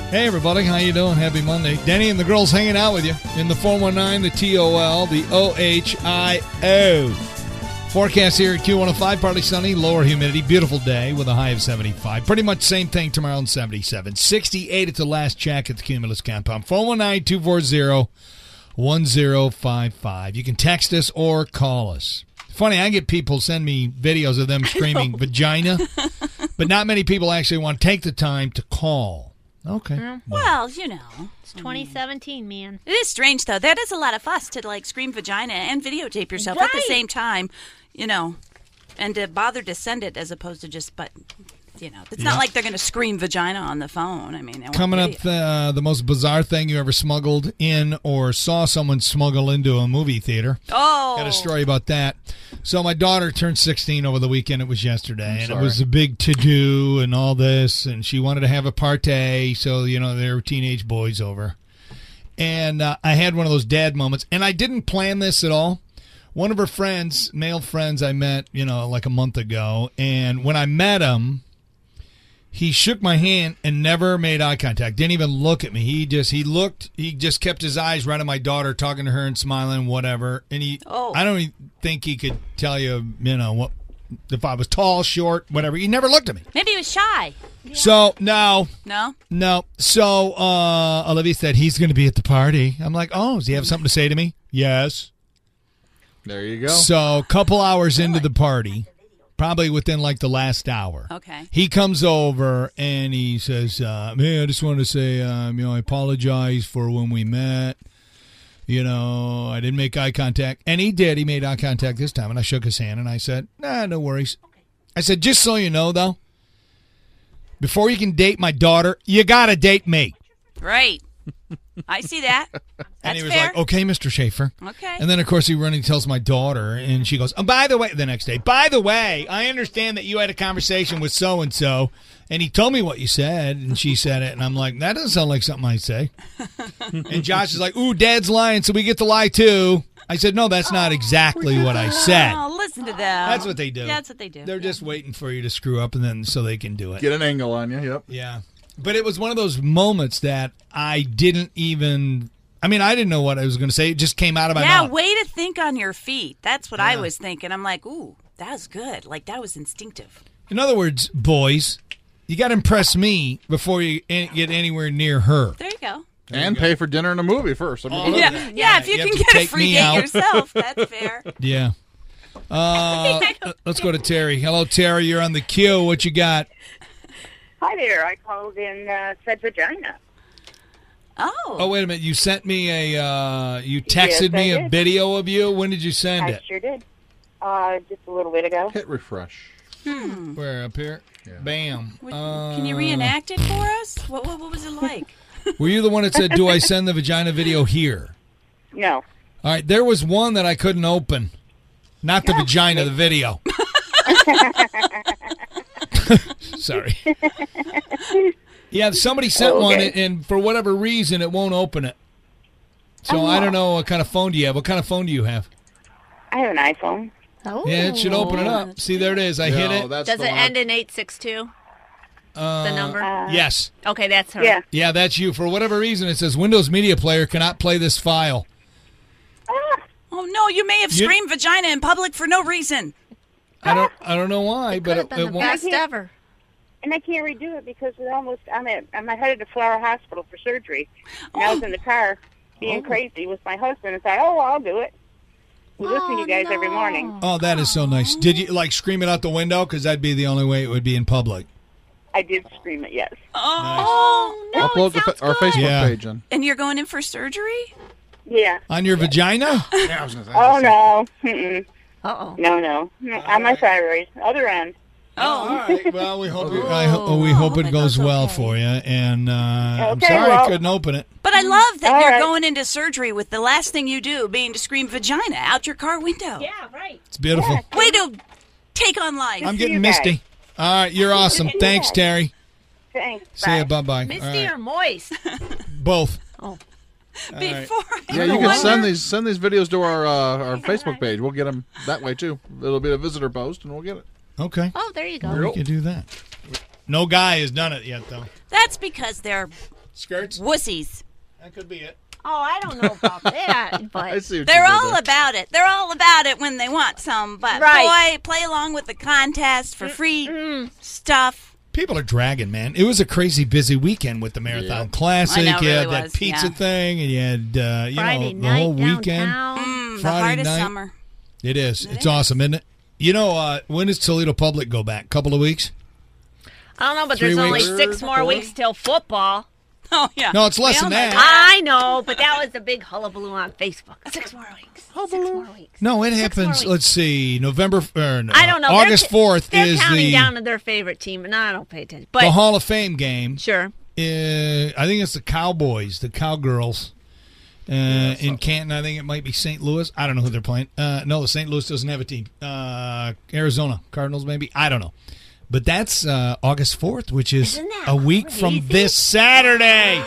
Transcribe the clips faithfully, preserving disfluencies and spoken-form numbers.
Hey, everybody. How you doing? Happy Monday. Denny and the girls hanging out with you in the four one nine, the T O L, the O H I O. Forecast here at Q one oh five, partly sunny, lower humidity, beautiful day with a high of seventy-five. Pretty much same thing tomorrow in seventy-seven. sixty-eight at the last check at the Cumulus compound. four one nine, two four zero, one zero five five. You can text us or call us. Funny, I get people send me videos of them screaming vagina, but not many people actually want to take the time to call. Okay. Mm, well, you know. It's twenty seventeen, man. It is strange, though. That is a lot of fuss to, like, scream vagina and videotape yourself right. at the same time, you know, and to bother to send it as opposed to just, but, you know, it's yeah. not like they're going to scream vagina on the phone. I mean, coming up, uh, the most bizarre thing you ever smuggled in or saw someone smuggle into a movie theater. Oh. Got a story about that. So my daughter turned sixteen over the weekend. It was yesterday, I'm and sorry. it was a big to-do and all this, and she wanted to have a party, so, you know, there were teenage boys over. And uh, I had one of those dad moments, and I didn't plan this at all. One of her friends, male friends I met, you know, like a month ago, and when I met him, he shook my hand and never made eye contact. Didn't even look at me. He just he looked. He just kept his eyes right on my daughter, talking to her and smiling, whatever. And he, oh. I don't even think he could tell you, you know, what if I was tall, short, whatever. He never looked at me. Maybe he was shy. Yeah. So no, no, no. So uh, Olivia said he's going to be at the party. I'm like, oh, does he have something to say to me? Yes. There you go. So a couple hours into the party. Probably within, like, the last hour. Okay. He comes over, and he says, uh, hey, I just wanted to say, um, you know, I apologize for when we met. You know, I didn't make eye contact. And he did. He made eye contact this time, and I shook his hand, and I said, nah, no worries. I said, just so you know, though, before you can date my daughter, you got to date me. Right. I see that. That's and he was fair. like, okay, Mister Schaefer. Okay. And then, of course, he runs and tells my daughter, and she goes, oh, by the way, the next day, by the way, I understand that you had a conversation with so-and-so, and he told me what you said, and she said it, and I'm like, that doesn't sound like something I'd say. And Josh is like, ooh, Dad's lying, so we get to lie, too. I said, no, that's not exactly what I said. Oh, listen to them. That's what they do. Yeah, that's what they do. They're yeah. just waiting for you to screw up, and then so they can do it. Get an angle on you, yep. Yeah. But it was one of those moments that I didn't even, I mean, I didn't know what I was going to say. It just came out of my yeah, mouth. Yeah, way to think on your feet. That's what yeah. I was thinking. I'm like, ooh, that was good. Like, that was instinctive. In other words, boys, you got to impress me before you get anywhere near her. There you go. There and you go. Pay for dinner and a movie first. I mean, oh, yeah. yeah, yeah, if you, you can get a free date out. yourself, that's fair. Yeah. Uh, let's go to Terry. Hello, Terry. You're on the queue. What you got? Hi there. I called in, uh, said vagina. Oh. Oh, wait a minute. You sent me a, uh, you texted yes, me I a did. video of you. When did you send I it? I sure did. Uh, just a little bit ago. Hit refresh. Hmm. Where, up here? Yeah. Bam. What, uh, can you reenact it for us? What, what, what was it like? Were you the one that said, do I send the vagina video here? No. All right. There was one that I couldn't open. Not the vagina, the video. Sorry. Yeah, somebody sent okay. one, and for whatever reason, it won't open it. So oh. I don't know what kind of phone do you have. What kind of phone do you have? I have an iPhone. Oh. Yeah, it should open it up. See, there it is. I no, hit it. Does it end in eight six two? Uh, the number? Uh, yes. Okay, that's her. Yeah. Yeah, that's you. For whatever reason, it says Windows Media Player cannot play this file. Ah. Oh, no, you may have You- screamed vagina in public for no reason. I don't. I don't know why, It but could it, have been it the won't. best ever. And I can't redo it because it almost, I'm at, I'm headed to Flower Hospital for surgery. And I was in the car being Oh. crazy with my husband and thought, oh, I'll do it. We listen to you guys no. every morning. Oh, that is so nice. Did you like scream it out the window? Because that'd be the only way it would be in public. I did scream it, yes. Oh, no, Upload it the, sounds our good. Facebook Yeah. page then. and you're going in for surgery? Yeah. On your vagina? Yeah, I was gonna say. Oh, no. Mm-mm. Uh-oh. No, no. no. On my thyroid. Other end. Oh, all right. Well, we hope you, I ho- Oh, we I hope hope it it goes goes well okay. for you. And uh, I'm Okay, sorry I well- couldn't open it. But I love that All you're right. going into surgery with the last thing you do being to scream vagina out your car window. Yeah, right. It's beautiful. Yeah. Way to take on life. I'm see getting you guys. misty. All right, you're awesome. Thanks, Terry. Thanks. See Bye. you. Bye-bye. Misty All right. or moist? Both. Oh. Before I Yeah, you can wonder- send these send these videos to our uh, our Facebook page. We'll get them that way too. It'll be a visitor post, and we'll get it. Okay. Oh, there you go. We can do that. No guy has done it yet, though. That's because they're Skirts? Wussies. That could be it. Oh, I don't know about that, I but see what They're you did all there. about it. They're all about it when they want some. But Right. boy, play along with the contest for free stuff. People are dragging, man. It was a crazy busy weekend with the Marathon Yeah. Classic. I know, it you really had that was, pizza yeah. thing, and you had uh, you Friday know the night whole weekend. downtown. Mm, the Friday hardest night. summer. It is. It it's is. awesome, isn't it? You know, uh, when does Toledo Public go back? Couple of weeks? I don't know, but Three there's only weeks? six more Four? weeks till football. Oh, yeah. No, it's less We than all know that. I know, but that was the big hullabaloo on Facebook. Six more weeks. Six more weeks. No, it Six happens. more weeks. Let's see, November. Or, no, I don't know. August They're- fourth They're is counting the down to their favorite team, and I don't pay attention. But the Hall of Fame game. sure. Uh, I think it's the Cowboys, the Cowgirls. Uh, in Canton, I think it might be Saint Louis. I don't know who they're playing. Uh, no, the Saint Louis doesn't have a team. Uh, Arizona Cardinals, maybe. I don't know. But that's uh, August fourth, which is Isn't that a week from crazy? this Saturday.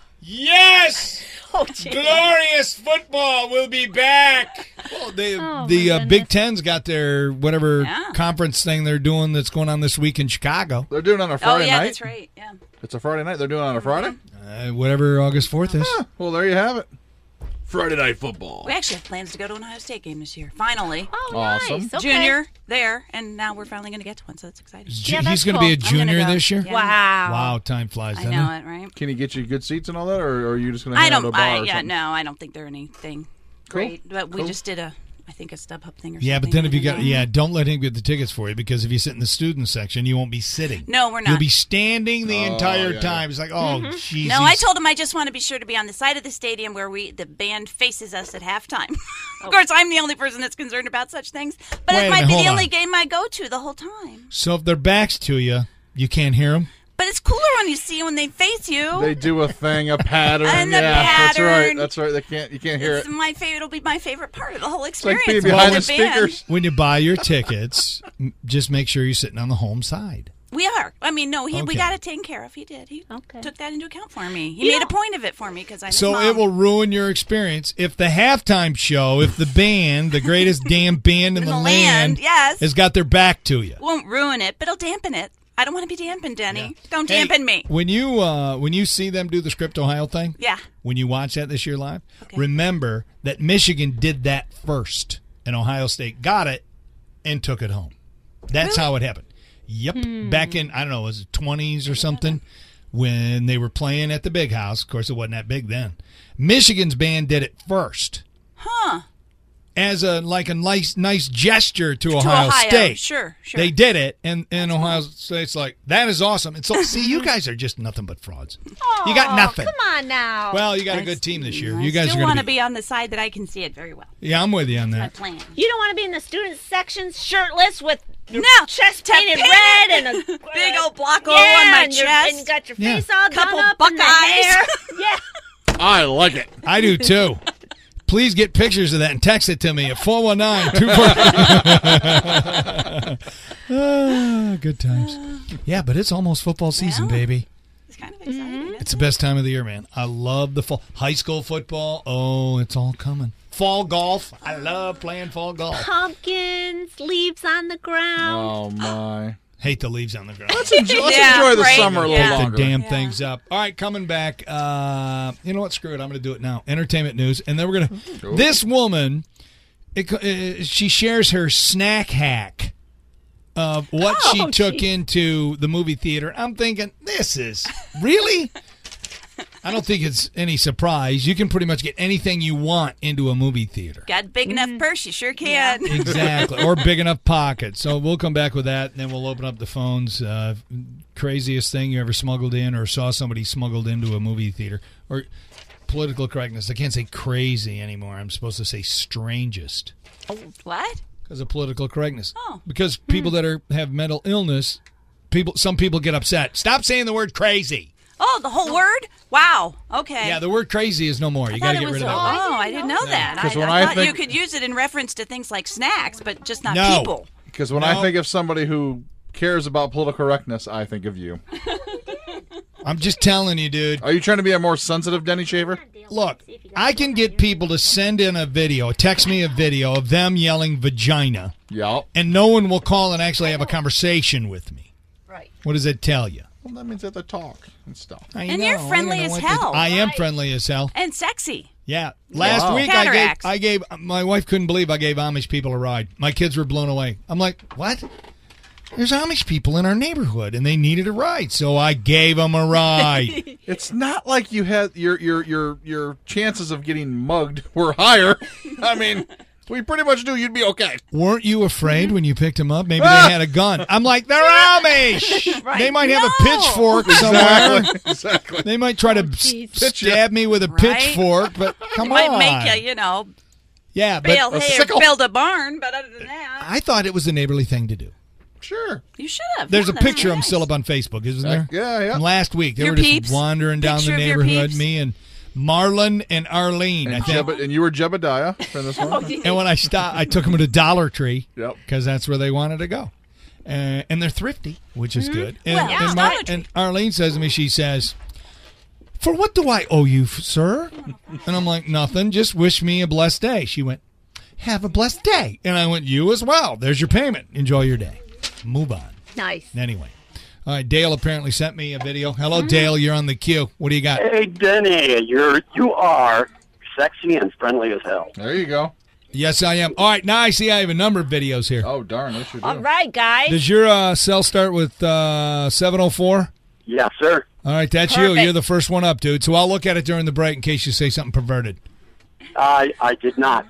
Yes! Oh, gee. Glorious football will be back. Well, they, Oh, the my uh, goodness. Big Ten's got their whatever Yeah. conference thing they're doing that's going on this week in Chicago. They're doing it on a Oh, Friday yeah, night. that's right. Yeah. It's a Friday night. They're doing it on a Friday. Uh, whatever August fourth is. Huh. Well, there you have it. Friday night football. We actually have plans to go to an Ohio State game this year. Finally. Oh, Awesome. nice. Okay. Junior there, and now we're finally going to get to one, so it's exciting. Yeah, He's that's going to be a cool. I'm gonna junior go. this year? Yeah. Wow. Wow, time flies, I doesn't know it? it, right? Can he get you good seats and all that, or, or are you just going to I hang out at don't. a bar I, or yeah, something? no, I don't think they're anything great. But we Cool. just did a, I think, a StubHub thing or something. Yeah, but then if you I got, don't know. yeah, don't let him get the tickets for you, because if you sit in the student section, you won't be sitting. No, we're You'll not. be standing the Oh, entire yeah, time. It's like, oh, jeez. No, I told him I just want to be sure to be on the side of the stadium where we the band faces us at halftime. Of course, I'm the only person that's concerned about such things. But Wait a it might minute, be hold the on. only game I go to the whole time. So if their backs to you, you can't hear them? But it's cooler when you see when they face you. They do a thing, a pattern. And the yeah, that's right. pattern. That's right. They can't. You can't hear it's it. my favorite. It'll be my favorite part of the whole It's like experience. being behind the with band. speakers. When you buy your tickets, m- just make sure you're sitting on the home side. We are. I mean, no, he, we Okay. got it taken care of. He did. He Okay. took that into account for me. He You made know- a point of it for me because I. So mom. it will ruin your experience if the halftime show, if the band, the greatest damn band in, In the, the land, land, yes. has got their back to you. Won't ruin it, but it'll dampen it. I don't want to be dampened, Denny. Yeah. Don't Hey, dampen me. When you uh, when you see them do the Script Ohio thing, Yeah. when you watch that this year live, Okay. remember that Michigan did that first, and Ohio State got it and took it home. That's how it happened. Yep. Back in, I don't know, was it twenties or something, when they were playing at the Big House. Of course, it wasn't that big then. Michigan's band did it first Huh. as a like a nice nice gesture to, Ohio, Ohio, State. sure, sure. They did it, and, and Ohio State's like, that is awesome. And so, see, you guys are just nothing but frauds. You got Oh, nothing. Come on now. Well, you got a I good s- team this year. I You guys still are want going to to be. be on the side that I can see it very well. Yeah, I'm with you on My that. plan. you don't want to be in the student sections shirtless with your No, chest to painted paint red it. and a Big old block yeah, hole on my and your- chest. and you got your Yeah. face all Couple done up buck and the eyes. hair. Yeah. I like it. I do too. Please get pictures of that and text it to me at four one nine two four. Ah, good times. Yeah, but it's almost football season, Yeah. baby. It's kind of exciting. Mm-hmm. isn't It's the best time of the year, man. I love the fall. High school football. Oh, it's all coming. Fall golf. I love playing fall golf. Pumpkins, leaves on the ground. Oh my. Hate the leaves on the ground. Let's enjoy, let's Yeah, enjoy the right. summer a little Yeah. The longer. damn Yeah. things up. All right, coming back. Uh, you know what? Screw it. I'm going to do it now. Entertainment news, and then we're going to. Cool. This woman, it, uh, she shares her snack hack of what she Oh, took geez. into the movie theater. I'm thinking, this is really. I don't think it's any surprise. You can pretty much get anything you want into a movie theater. it? Got a big enough purse, you sure can. Exactly, or big enough pocket. So we'll come back with that, and then we'll open up the phones. Uh, craziest thing you ever smuggled in or saw somebody smuggled into a movie theater. Or political correctness. I can't say crazy anymore. I'm supposed to say strangest What? because of political correctness. Oh. Because people that are have mental illness, people some people get upset. Stop saying the word crazy. Oh, the whole word? Wow. Okay. Yeah, the word crazy is no more. You I got to thought get it rid of was- that word. Oh, I didn't know that. I, 'Cause when I I thought think- you could use it in reference to things like snacks, but just not No. people. Because when No. I think of somebody who cares about political correctness, I think of you. I'm just telling you, dude. Are you trying to be a more sensitive Denny Shaver? Look, I can get people to send in a video, text me a video of them yelling vagina, Yeah. and no one will call and actually have a conversation with me. Right. What does that tell you? Well, that means they have to talk and stuff. I And know, you're I don't friendly know as what to- hell. I am friendly as hell. And sexy. Yeah. Last Wow. week I gave, Cataracts. I gave, my wife couldn't believe I gave Amish people a ride. My kids were blown away. I'm like, what? There's Amish people in our neighborhood, and they needed a ride, so I gave them a ride. It's not like you had your your your your chances of getting mugged were higher. I mean, we pretty much knew you'd be okay. Weren't you afraid when you picked them up? Maybe they had a gun. I'm like, they're Amish. Right. They might have a No. pitchfork somewhere. Exactly. exactly. They might try to jeez. s- stab me with a Right. pitchfork, but come Might on. make you, you know, yeah, but bale a hay or sickle. build a barn, but other than that, I thought it was a neighborly thing to do. Sure. you should have. There's No, a that's picture of them nice. still up on Facebook, isn't there? Yeah, yeah. From last week. They Your were just peeps? wandering down Picture the of your neighborhood, peeps? me and Marlon and Arlene, I And, think. Jeb- and you were Jebediah for this one. And when I stopped, I took them to Dollar Tree Yep. because that's where they wanted to go. Uh, and they're thrifty, which is good. And, Well, yeah, and, Mar- Dollar Tree. and Arlene says to me, she says, "For what do I owe you, f- sir?" And I'm like, "Nothing. Just wish me a blessed day." She went, "Have a blessed day." And I went, "You as well. There's your payment. Enjoy your day. Move on." Nice. Anyway. All right, Dale apparently sent me a video. Hello, Dale. You're on the queue. What do you got? Hey, Denny, you're you are sexy and friendly as hell. There you go. Yes, I am. All right, now I see I have a number of videos here. Oh, darn. They sure do. All right, guys. Does your uh, cell start with uh, seven oh four? Yes, sir. All right, that's you. Perfect. You're the first one up, dude. So I'll look at it during the break in case you say something perverted. I I did not.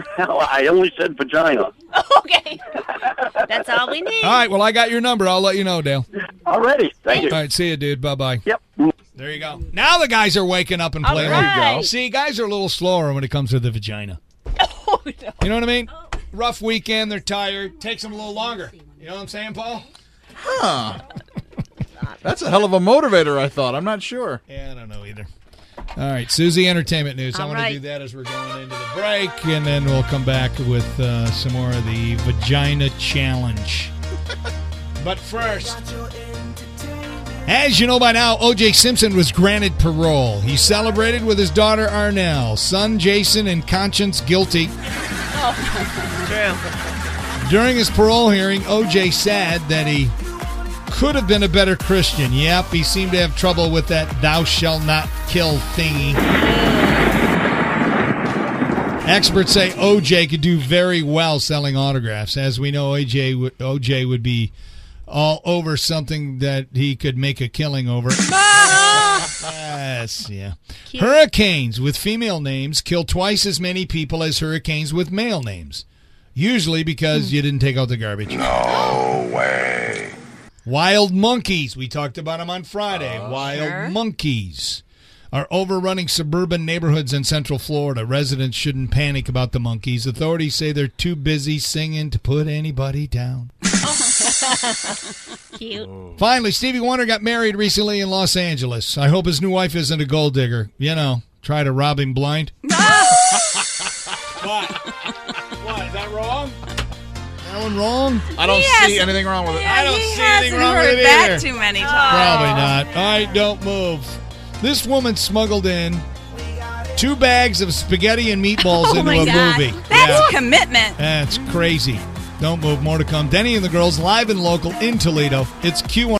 I only said vagina. Okay. That's all we need. All right, well, I got your number. I'll let you know, Dale. Already. Thank you. All right, see you, dude. Bye-bye. Yep. There you go. Now the guys are waking up and All playing. right. See, guys are a little slower when it comes to the vagina. Oh, no. You know what I mean? Rough weekend, they're tired. Takes them a little longer. You know what I'm saying, Paul? Huh. That's a hell of a motivator, I thought. I'm not sure. Yeah, I don't know either. All right, Susie, entertainment news. I All want to right. do that as we're going into the break, and then we'll come back with uh, some more of the Vagina Challenge. But first, as you know by now, O J Simpson was granted parole. He celebrated with his daughter Arnell, son Jason, and conscience guilty. During his parole hearing, O J said that he could have been a better Christian. Yep, he seemed to have trouble with that thou shalt not kill thingy. Experts say O J could do very well selling autographs. As we know, O J would, O J would be all over something that he could make a killing over. Yes, yeah. Cute. Hurricanes with female names kill twice as many people as hurricanes with male names. Usually because you didn't take out the garbage. No way. Wild monkeys. We talked about them on Friday. Wild Sure. monkeys are overrunning suburban neighborhoods in Central Florida. Residents shouldn't panic about the monkeys. Authorities say they're too busy singing to put anybody down. Cute. Finally, Stevie Wonder got married recently in Los Angeles. I hope his new wife isn't a gold digger. You know, try to rob him blind. What? What? Is that wrong? That one wrong? I don't He see hasn't- anything wrong with it. Yeah, I don't he see anything hasn't wrong with heard it that either. too many times. Probably not. All right, don't move. This woman smuggled in two bags of spaghetti and meatballs Oh into my a God. movie. That's Yeah. commitment. That's crazy. Don't move. More to come. Denny and the girls live and local in Toledo. It's Q one.